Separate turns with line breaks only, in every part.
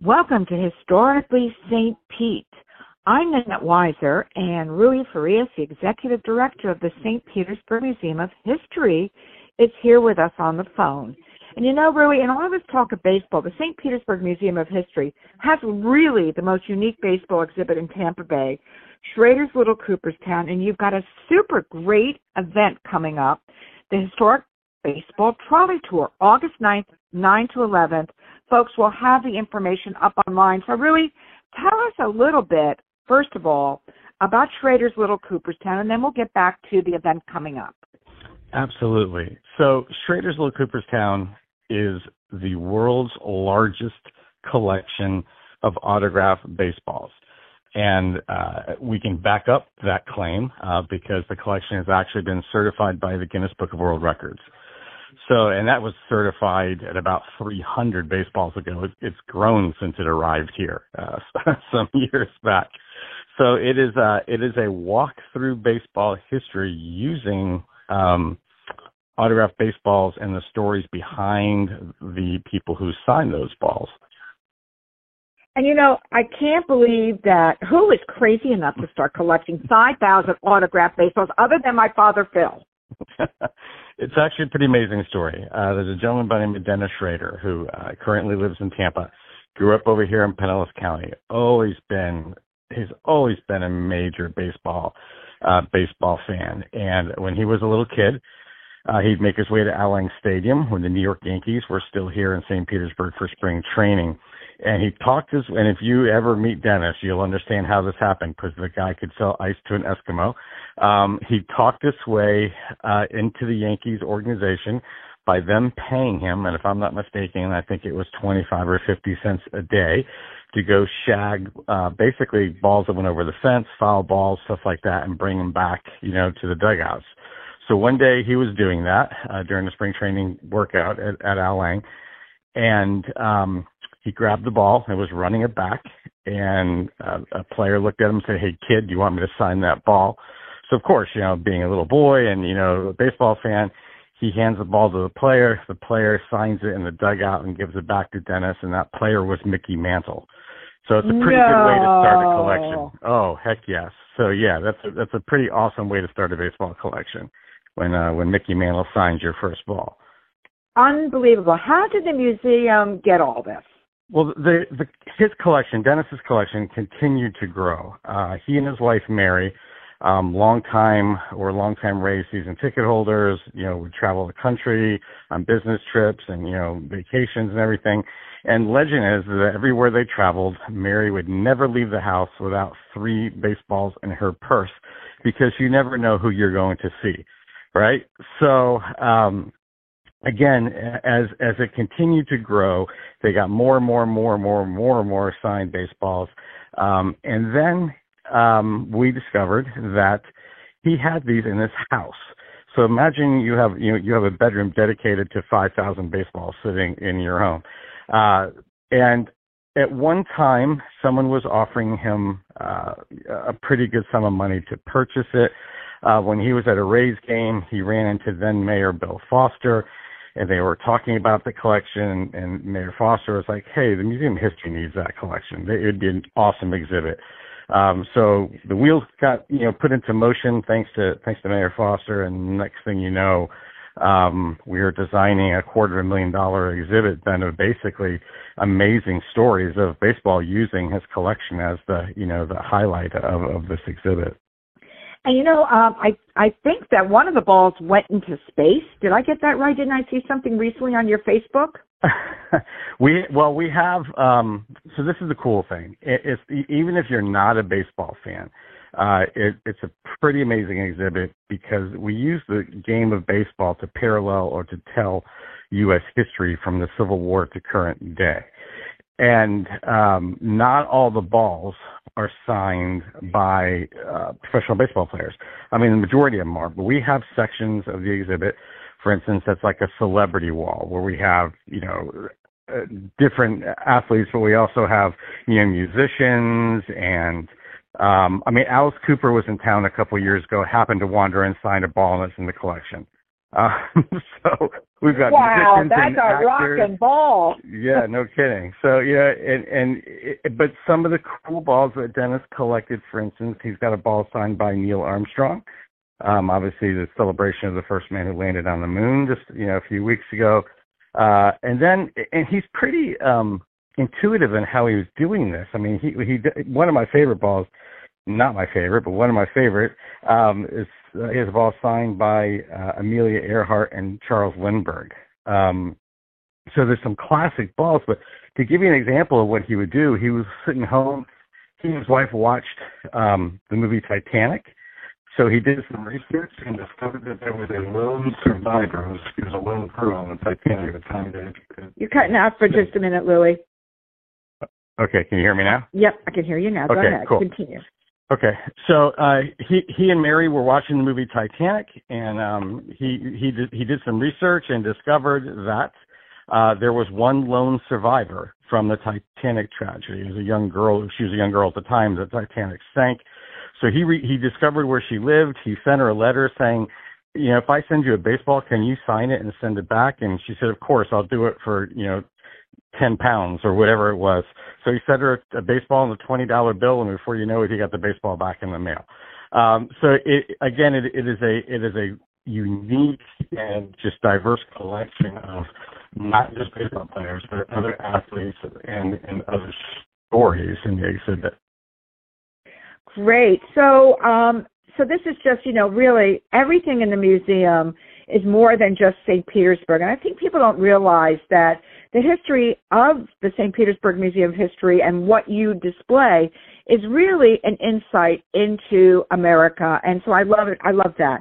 Welcome to Historically St. Pete. I'm Nanette Weiser, and Rui Farias, the Executive Director of the St. Petersburg Museum of History, is here with us on the phone. And you know, Rui, in all of this talk of baseball, the St. Petersburg Museum of History has really the most unique baseball exhibit in Tampa Bay, Schrader's Little Cooperstown, and you've got a super great event coming up, the Historic Baseball Trolley Tour, August 9th, 9 to 11th. Folks will have the information up online. So Rui, tell us a little bit, first of all, about Schrader's Little Cooperstown, and then we'll get back to the event coming up.
Absolutely. So Schrader's Little Cooperstown is the world's largest collection of autographed baseballs. And we can back up that claim because the collection has actually been certified by the Guinness Book of World Records. So, and that was certified at about 300 baseballs ago. It's grown since it arrived here some years back. So it is a walk through baseball history using autographed baseballs and the stories behind the people who signed those balls.
And you know, I can't believe that who is crazy enough to start collecting 5,000 autographed baseballs other than my father, Phil?
It's actually a pretty amazing story. There's a gentleman by the name of Dennis Schrader who currently lives in Tampa, grew up over here in Pinellas County. He's always been a major baseball fan. And when he was a little kid, he'd make his way to Al Lang Stadium when the New York Yankees were still here in St. Petersburg for spring training. And and if you ever meet Dennis, you'll understand how this happened because the guy could sell ice to an Eskimo. He talked his way into the Yankees organization by them paying him, and if I'm not mistaken, I think it was 25 or 50 cents a day to go shag basically balls that went over the fence, foul balls, stuff like that, and bring them back, to the dugouts. So one day he was doing that during the spring training workout at Al Lang, and he grabbed the ball and was running it back, and a player looked at him and said, "Hey, kid, do you want me to sign that ball?" So, of course, being a little boy and, a baseball fan, he hands the ball to the player. The player signs it in the dugout and gives it back to Dennis, and that player was Mickey Mantle. So it's a pretty good way to start a collection. Oh, heck yes. So, yeah, that's a pretty awesome way to start a baseball collection when Mickey Mantle signs your first ball.
Unbelievable. How did the museum get all this?
Well, Dennis's collection continued to grow. He and his wife, Mary, longtime Rays season ticket holders, would travel the country on business trips and, vacations and everything. And legend is that everywhere they traveled, Mary would never leave the house without 3 baseballs in her purse because you never know who you're going to see, right? So, again, as it continued to grow, they got more and more signed baseballs. And then we discovered that he had these in his house. So imagine you have a bedroom dedicated to 5,000 baseballs sitting in your home. And at one time, someone was offering him a pretty good sum of money to purchase it. When he was at a Rays game, he ran into then Mayor Bill Foster, and they were talking about the collection, and Mayor Foster was like, "Hey, the Museum of History needs that collection. It would be an awesome exhibit." So the wheels got, put into motion thanks to Mayor Foster, and next thing you know, we are designing a $250,000 exhibit then of basically amazing stories of baseball using his collection as the highlight of this exhibit.
And I think that one of the balls went into space. Did I get that right? Didn't I see something recently on your Facebook?
We have, so this is the cool thing. It's even if you're not a baseball fan, it's a pretty amazing exhibit because we use the game of baseball to parallel or to tell U.S. history from the Civil War to current day. And not all the balls are signed by professional baseball players. I mean, the majority of them are, but we have sections of the exhibit, for instance, that's like a celebrity wall where we have, different athletes, but we also have, musicians and, Alice Cooper was in town a couple of years ago, happened to wander and sign a ball, and it's in the collection. So we've got
wow,
musicians
that's
and
a
actors.
rock and ball.
Yeah, no kidding. So yeah, but some of the cool balls that Dennis collected, for instance, he's got a ball signed by Neil Armstrong. Obviously, the celebration of the first man who landed on the moon just a few weeks ago. And he's pretty intuitive in how he was doing this. I mean, he one of my favorite balls, not my favorite, but one of my favorite, is his ball signed by Amelia Earhart and Charles Lindbergh. So there's some classic balls, but to give you an example of what he would do, he was sitting home. He and his wife watched the movie Titanic. So he did some research and discovered that there was a lone survivor. He was a lone crew on the Titanic at the time.
You're cutting out for just a minute, Louie.
Okay, can you hear me now?
Yep, I can hear you now. Go ahead.
Cool.
Continue.
Okay, so he and Mary were watching the movie Titanic, and he did some research and discovered that there was one lone survivor from the Titanic tragedy. It was a young girl. She was a young girl at the time the Titanic sank. So he discovered where she lived. He sent her a letter saying, if I send you a baseball, can you sign it and send it back? And she said, of course, I'll do it for, 10 pounds or whatever it was. So he sent her a baseball and a $20 bill, and before you know it, he got the baseball back in the mail. So it is a unique and just diverse collection of not just baseball players, but other athletes and other stories in the exhibit.
Great. So this is just, really everything in the museum is more than just St. Petersburg. And I think people don't realize that the history of the St. Petersburg Museum of History and what you display is really an insight into America. And so I love it. I love that.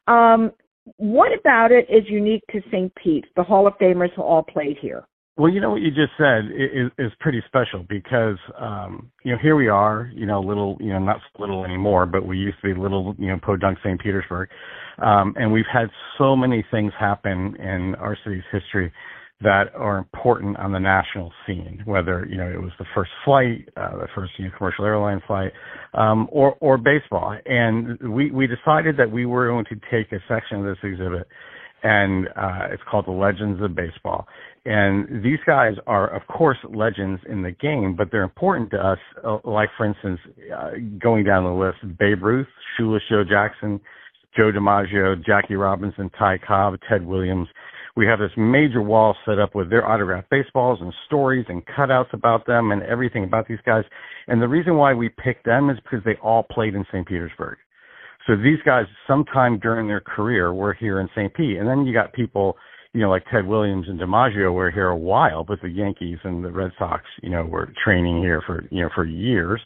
What about it is unique to St. Pete, the Hall of Famers who all played here?
Well, what you just said is pretty special because, here we are, little, not so little anymore, but we used to be little, Podunk, St. Petersburg. And we've had so many things happen in our city's history that are important on the national scene, whether, it was the first flight, the first, commercial airline flight, or baseball. And we decided that we were going to take a section of this exhibit, and it's called The Legends of Baseball. And these guys are, of course, legends in the game, but they're important to us, like, for instance, going down the list, Babe Ruth, Shoeless Joe Jackson, Joe DiMaggio, Jackie Robinson, Ty Cobb, Ted Williams. We have this major wall set up with their autographed baseballs and stories and cutouts about them and everything about these guys. And the reason why we picked them is because they all played in St. Petersburg. So these guys, sometime during their career, were here in St. Pete. And then you got people, like Ted Williams and DiMaggio were here a while, but the Yankees and the Red Sox, were training here for years.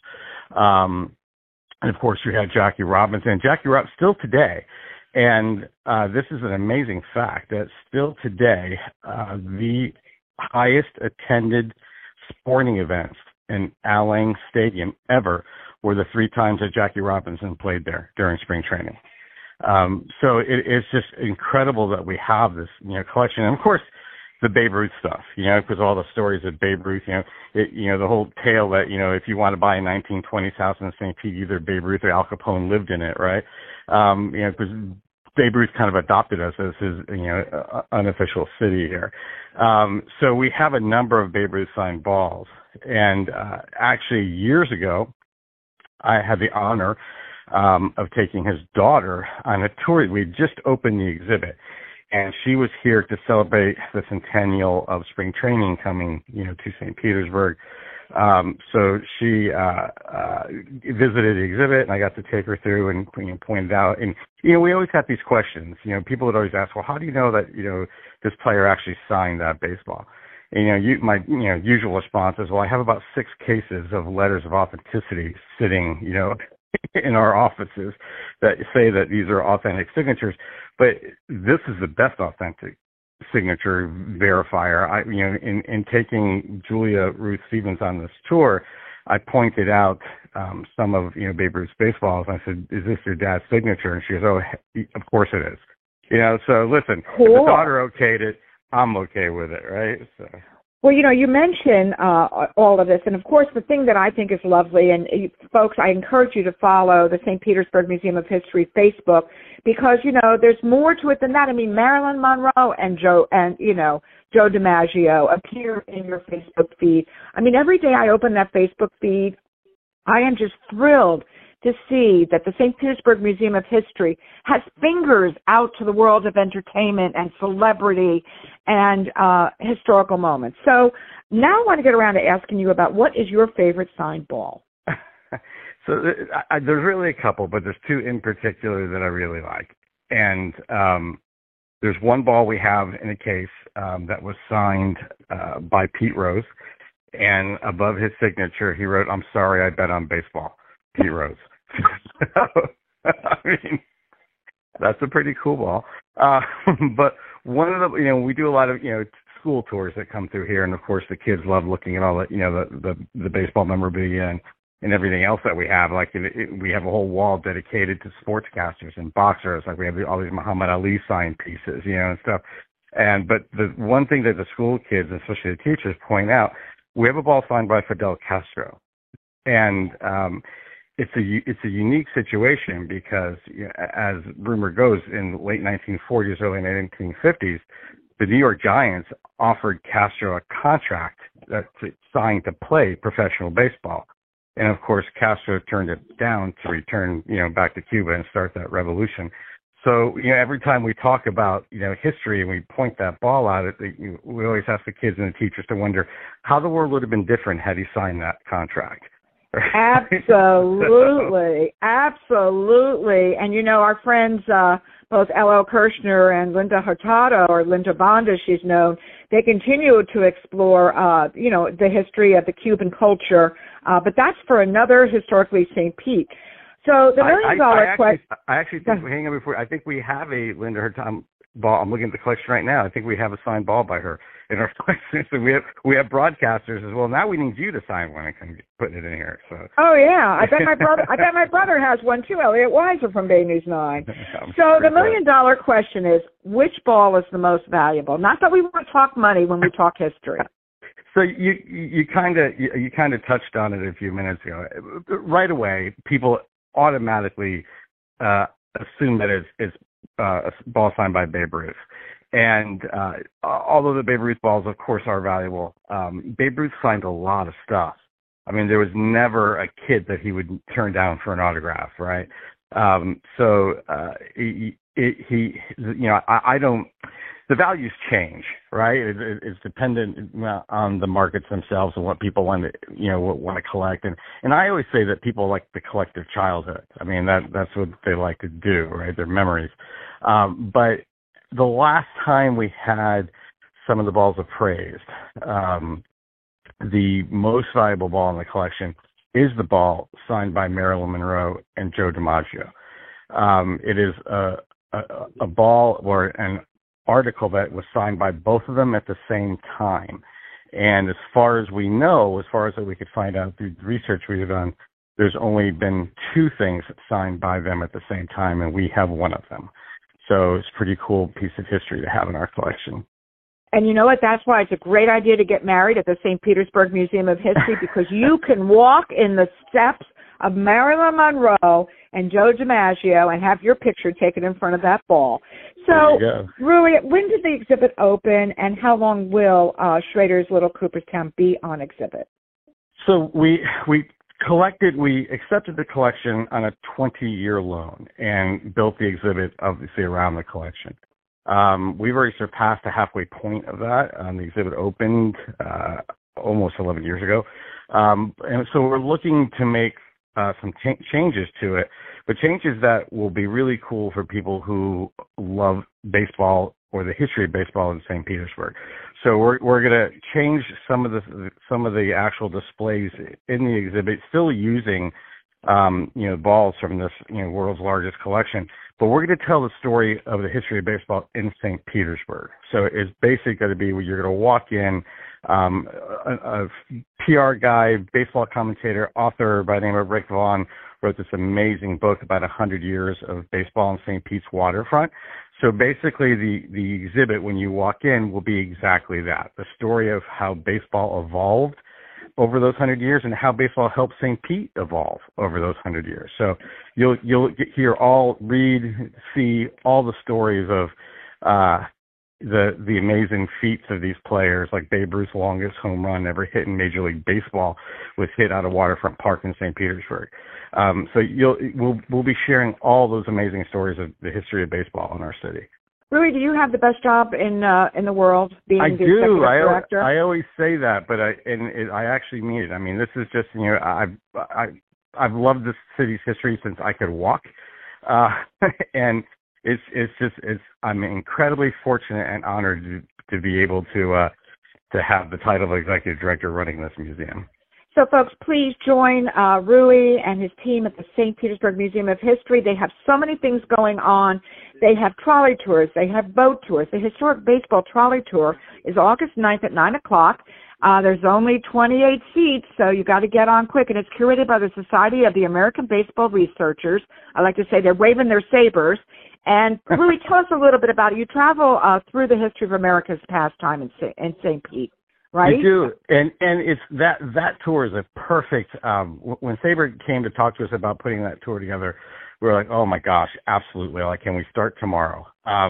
And of course, you had Jackie Robinson. Jackie Robinson, still today, and this is an amazing fact, that still today, the highest attended sporting events in Al Lang Stadium ever were the 3 times that Jackie Robinson played there during spring training. So it's just incredible that we have this, collection. And of course, the Babe Ruth stuff, because all the stories of Babe Ruth, the whole tale that, if you want to buy a 1920s house in St. Pete, either Babe Ruth or Al Capone lived in it, right? Because Babe Ruth kind of adopted us as his, unofficial city here. So we have a number of Babe Ruth signed balls. And actually, years ago, I had the honor of taking his daughter on a tour. We had just opened the exhibit, and she was here to celebrate the centennial of spring training coming, to St. Petersburg. So she visited the exhibit, and I got to take her through and pointed out. And we always had these questions. People would always ask, "Well, how do you know that this player actually signed that baseball?" And, my usual response is, "Well, I have about 6 cases of letters of authenticity sitting, in our offices that say that these are authentic signatures." But this is the best authentic signature verifier. In taking Julia Ruth Stevens on this tour, I pointed out some of Babe Ruth's baseballs. I said, "Is this your dad's signature?" And she goes, "Oh, of course it is." So listen,
cool.
If the daughter okayed it, I'm okay with it, right? So.
Well, you mentioned all of this, and of course, the thing that I think is lovely, and folks, I encourage you to follow the St. Petersburg Museum of History Facebook, because there's more to it than that. I mean, Marilyn Monroe and Joe DiMaggio appear in your Facebook feed. I mean, every day I open that Facebook feed, I am just thrilled to see that the St. Petersburg Museum of History has fingers out to the world of entertainment and celebrity and historical moments. So now I want to get around to asking you about what is your favorite signed ball?
So there's really a couple, but there's two in particular that I really like. And there's one ball we have in a case that was signed by Pete Rose. And above his signature, he wrote, "I'm sorry, I bet on baseball, Pete Rose." I mean, that's a pretty cool ball. But one of the, we do a lot of, school tours that come through here. And of course the kids love looking at all the, the baseball memorabilia and everything else that we have. Like we have a whole wall dedicated to sportscasters and boxers. Like we have all these Muhammad Ali signed pieces, and stuff. But the one thing that the school kids, especially the teachers, point out, we have a ball signed by Fidel Castro. And, it's a unique situation because, as rumor goes, in the late 1940s, early 1950s, the New York Giants offered Castro a contract to sign to play professional baseball. And of course, Castro turned it down to return, back to Cuba and start that revolution. So, every time we talk about, history and we point that ball out, we always ask the kids and the teachers to wonder how the world would have been different had he signed that contract.
Absolutely. Absolutely. And, our friends, both L.L. Kirshner and Linda Hurtado, or Linda Bond as she's known, they continue to explore, the history of the Cuban culture. But that's for another Historically St. Pete. So the $1 million question.
I actually think, hang on before, I think we have a Linda Hurtado ball. I'm looking at the collection right now. I think we have a signed ball by her in our collection. So we have broadcasters as well. Now we need you to sign one and put it in here. So.
Oh yeah, I bet my brother has one too. Elliot Weiser from Bay News 9. So the $1 million question is, which ball is the most valuable? Not that we want to talk money when we talk history.
So you kind of touched on it a few minutes ago. Right away, people automatically assume that it's a ball signed by Babe Ruth. And although the Babe Ruth balls, of course, are valuable, Babe Ruth signed a lot of stuff. I mean, there was never a kid that he would turn down for an autograph, right? I don't. The values change, right? It's dependent on the markets themselves and what people want to collect. And I always say that people like to collect their childhood. I mean, that's what they like to do, right? Their memories. But the last time we had some of the balls appraised, the most valuable ball in the collection is the ball signed by Marilyn Monroe and Joe DiMaggio. It is a ball or an article that was signed by both of them at the same time. And as far as we know, as far as we could find out through the research we've done, there's only been two things signed by them at the same time, and we have one of them. So it's a pretty cool piece of history to have in our collection.
And you know what? That's why it's a great idea to get married at the St. Petersburg Museum of History, because you can walk in the steps of Marilyn Monroe and Joe DiMaggio and have your picture taken in front of that ball. So, Rui, when did the exhibit open, and how long will Schrader's Little Cooperstown be on exhibit?
So we accepted the collection on a 20-year loan and built the exhibit, obviously, around the collection. We've already surpassed the halfway point of that. The exhibit opened almost 11 years ago. And so we're looking to make some changes to it, but changes that will be really cool for people who love baseball or the history of baseball in St. Petersburg. So we're going to change some of the actual displays in the exhibit, still using balls from this, world's largest collection. But we're going to tell the story of the history of baseball in St. Petersburg. So it's basically going to be where you're going to walk in, a PR guy, baseball commentator, author by the name of Rick Vaughn wrote this amazing book about 100 years of baseball in St. Pete's waterfront. So basically the exhibit when you walk in will be exactly that, the story of how baseball evolved over those 100 years and how baseball helped St. Pete evolve over those 100 years. So you'll see all the stories of the amazing feats of these players, like Babe Ruth's longest home run ever hit in Major League Baseball was hit out of Waterfront Park in St. Petersburg. So we'll be sharing all those amazing stories of the history of baseball in our city.
Rui, do you have the best job in the world, being the executive director?
I always say that, but I actually mean it. I mean, this is just I've loved this city's history since I could walk, and I'm incredibly fortunate and honored to be able to have the title of executive director running this museum.
So, folks, please join Rui and his team at the St. Petersburg Museum of History. They have so many things going on. They have trolley tours. They have boat tours. The Historic Baseball Trolley Tour is August 9th at 9 o'clock. There's only 28 seats, so you got to get on quick. And it's curated by the Society of the American Baseball Researchers. I like to say they're waving their sabers. And Rui, tell us a little bit about it. You travel through the history of America's pastime in St. Pete. Right?
You do, and it's that tour is a perfect. When Sabre came to talk to us about putting that tour together, we were like, oh my gosh, absolutely! Like, can we start tomorrow?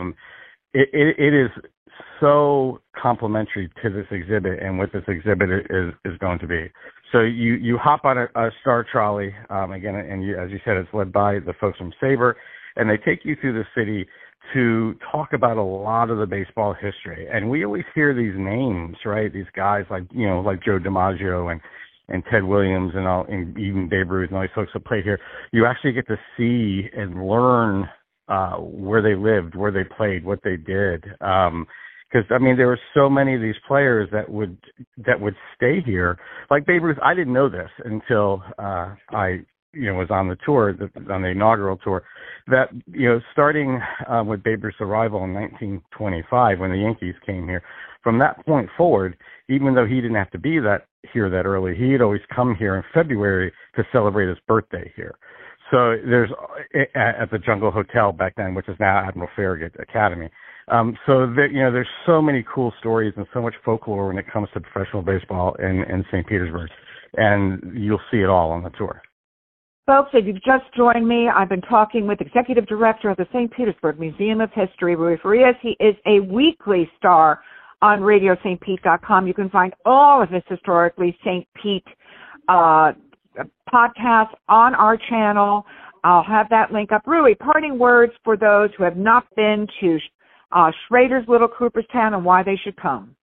It is so complimentary to this exhibit and what this exhibit is going to be. So you hop on a Star Trolley again, and as you said, it's led by the folks from Sabre, and they take you through the city to talk about a lot of the baseball history. And we always hear these names, right? These guys like Joe DiMaggio and Ted Williams and even Babe Ruth and all these folks that played here. You actually get to see and learn where they lived, where they played, what they did. Because there were so many of these players that would stay here. Like Babe Ruth, I didn't know this until I was on the tour, on the inaugural tour, that, starting with Babe Ruth's arrival in 1925 when the Yankees came here, from that point forward, even though he didn't have to be here that early, he had always come here in February to celebrate his birthday here. So there's, at the Jungle Hotel back then, which is now Admiral Farragut Academy. There's so many cool stories and so much folklore when it comes to professional baseball in St. Petersburg. And you'll see it all on the tour.
Folks, if you've just joined me, I've been talking with Executive Director of the St. Petersburg Museum of History, Rui Farias. He is a weekly star on RadioSt.Pete.com. You can find all of his historically St. Pete podcasts on our channel. I'll have that link up. Rui, parting words for those who have not been to Schrader's Little Cooperstown and why they should come.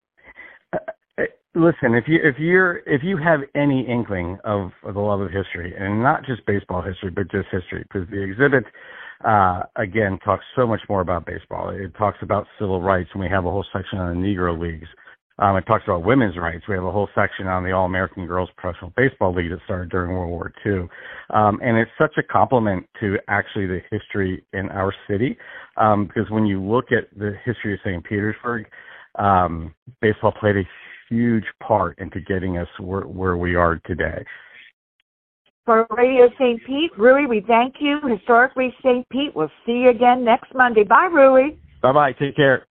Listen, if you have any inkling of the love of history, and not just baseball history, but just history, because the exhibit, again, talks so much more about baseball. It talks about civil rights, and we have a whole section on the Negro Leagues. It talks about women's rights. We have a whole section on the All-American Girls Professional Baseball League that started during World War II. And it's such a compliment to actually the history in our city, because when you look at the history of St. Petersburg, baseball played a huge part into getting us where we are today.
For Radio St. Pete, Rui, we thank you. Historically St. Pete, we'll see you again next Monday. Bye, Rui.
Bye-bye. Take care.